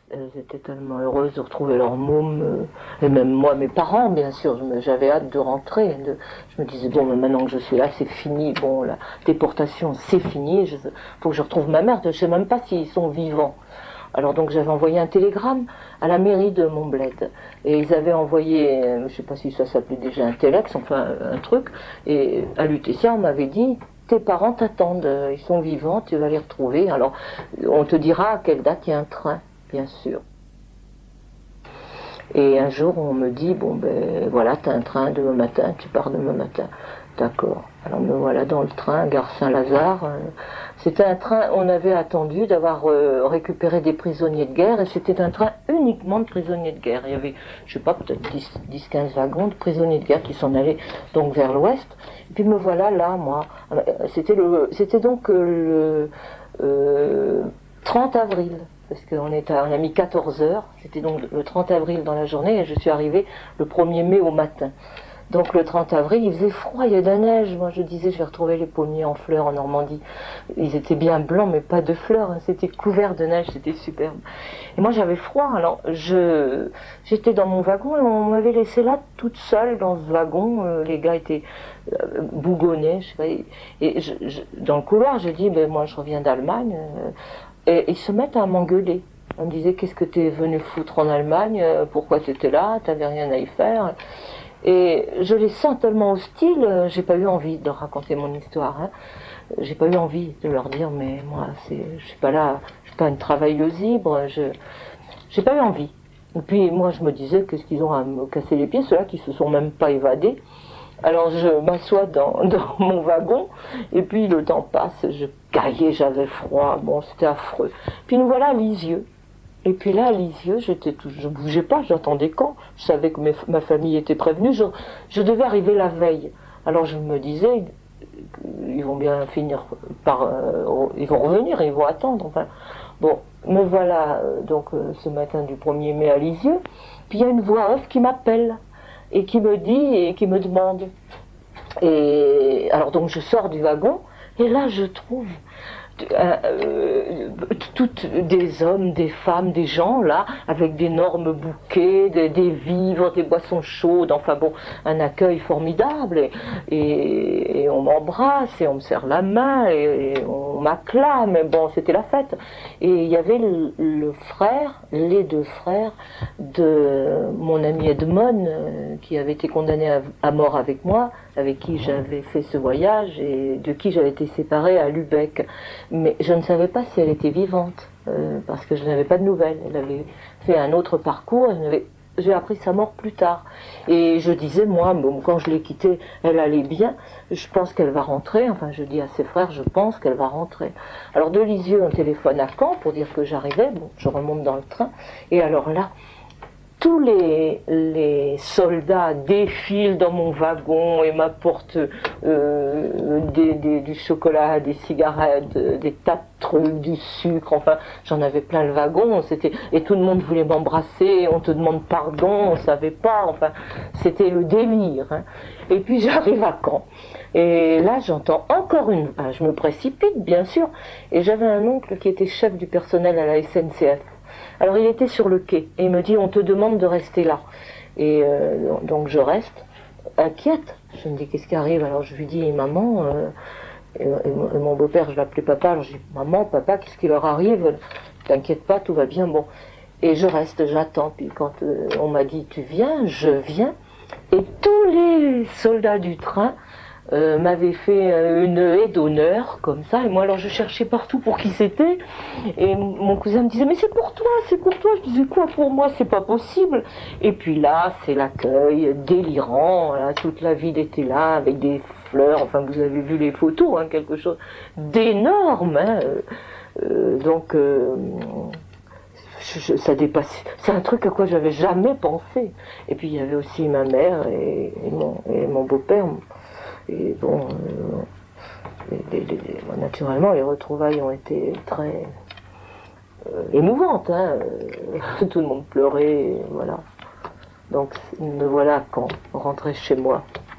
Elles étaient tellement heureuses de retrouver leur môme, et même moi, mes parents, bien sûr. J'avais hâte de rentrer. Je me disais, bon, mais maintenant que je suis là, c'est fini. Bon, la déportation, c'est fini. Il faut que je retrouve ma mère. Je ne sais même pas s'ils sont vivants. Alors donc j'avais envoyé un télégramme à la mairie de Montbled. Et ils avaient envoyé, je ne sais pas si ça s'appelait déjà un téléx, enfin un truc. Et à l'UTC, on m'avait dit, tes parents t'attendent, ils sont vivants, tu vas les retrouver. Alors on te dira à quelle date il y a un train. Bien sûr. Et un jour, on me dit, bon ben voilà, t'as un train demain matin, tu pars demain matin. D'accord. Alors me voilà dans le train, gare Saint-Lazare. C'était un train, on avait attendu d'avoir récupéré des prisonniers de guerre, et c'était un train uniquement de prisonniers de guerre. Il y avait, je sais pas, peut-être 10-15 wagons de prisonniers de guerre qui s'en allaient donc vers l'ouest. Et puis me voilà là, moi. C'était donc le 30 avril. Parce qu'on a mis 14 heures, c'était donc le 30 avril dans la journée, et je suis arrivée le 1er mai au matin. Donc le 30 avril, il faisait froid, il y a de la neige. Moi je disais, je vais retrouver les pommiers en fleurs en Normandie. Ils étaient bien blancs, mais pas de fleurs, hein. C'était couvert de neige, c'était superbe. Et moi j'avais froid, alors j'étais dans mon wagon, et on m'avait laissé là toute seule dans ce wagon. Les gars étaient bougonnés, je sais pas, et dans le couloir, j'ai dit, ben moi je reviens d'Allemagne. Et ils se mettent à m'engueuler. On me disait, qu'est-ce que t'es venu foutre en Allemagne? Pourquoi t'étais là? T'avais rien à y faire. Et je les sens tellement hostiles, j'ai pas eu envie de leur raconter mon histoire. Hein. J'ai pas eu envie de leur dire, mais moi, je suis pas là, je suis pas une travailleuse libre. J'ai pas eu envie. Et puis moi, je me disais, qu'est-ce qu'ils ont à me casser les pieds, ceux-là qui se sont même pas évadés. Alors je m'assois dans mon wagon, et puis le temps passe, je caillais, j'avais froid, bon c'était affreux. Puis nous voilà à Lisieux. Et puis là à Lisieux, je bougeais pas, j'attendais quand. Je savais que ma famille était prévenue, je devais arriver la veille. Alors je me disais, ils vont bien finir par... ils vont revenir, ils vont attendre, enfin... Bon, me voilà donc ce matin du 1er mai à Lisieux, puis il y a une voix off qui m'appelle. Et qui me dit et qui me demande. Et alors donc je sors du wagon et là je trouve toutes des hommes, des femmes, des gens là avec d'énormes bouquets, des vivres, des boissons chaudes, enfin bon, un accueil formidable et on m'embrasse et on me serre la main et on m'acclame, bon c'était la fête. Et il y avait les deux frères de mon ami Edmond qui avait été condamné à mort avec moi, avec qui j'avais fait ce voyage et de qui j'avais été séparée à Lübeck. Mais je ne savais pas si elle était vivante, parce que je n'avais pas de nouvelles. Elle avait fait un autre parcours, j'ai appris sa mort plus tard. Et je disais, moi, bon, quand je l'ai quittée, elle allait bien, je pense qu'elle va rentrer, enfin je dis à ses frères, je pense qu'elle va rentrer. Alors de Lisieux, on téléphone à Caen pour dire que j'arrivais, bon, je remonte dans le train, et alors là, tous les soldats défilent dans mon wagon et m'apportent du chocolat, des cigarettes, des tas de trucs, du sucre, enfin j'en avais plein le wagon, et tout le monde voulait m'embrasser, on te demande pardon, on savait pas, enfin c'était le délire. Hein. Et puis j'arrive à Caen, et là j'entends encore je me précipite bien sûr, et j'avais un oncle qui était chef du personnel à la SNCF. Alors il était sur le quai et il me dit, on te demande de rester là. Et donc je reste inquiète. Je me dis, qu'est-ce qui arrive? Alors je lui dis, maman, et mon beau-père, je l'appelais papa, alors je dis, maman, papa, qu'est-ce qui leur arrive? T'inquiète pas, tout va bien, bon. Et je reste, j'attends. Puis quand on m'a dit, tu viens, je viens. Et tous les soldats du train m'avait fait une haie d'honneur comme ça, et moi alors je cherchais partout pour qui c'était, et mon cousin me disait, mais c'est pour toi, c'est pour toi. Je disais, quoi pour moi, c'est pas possible. Et puis là c'est l'accueil délirant, là, toute la ville était là avec des fleurs, enfin vous avez vu les photos, hein, quelque chose d'énorme, hein, donc ça dépasse, c'est un truc à quoi j'avais jamais pensé. Et puis il y avait aussi ma mère et mon beau-père. Et bon, naturellement, les retrouvailles ont été très émouvantes. Hein. Tout le monde pleurait, voilà. Donc, me voilà quand rentrer chez moi.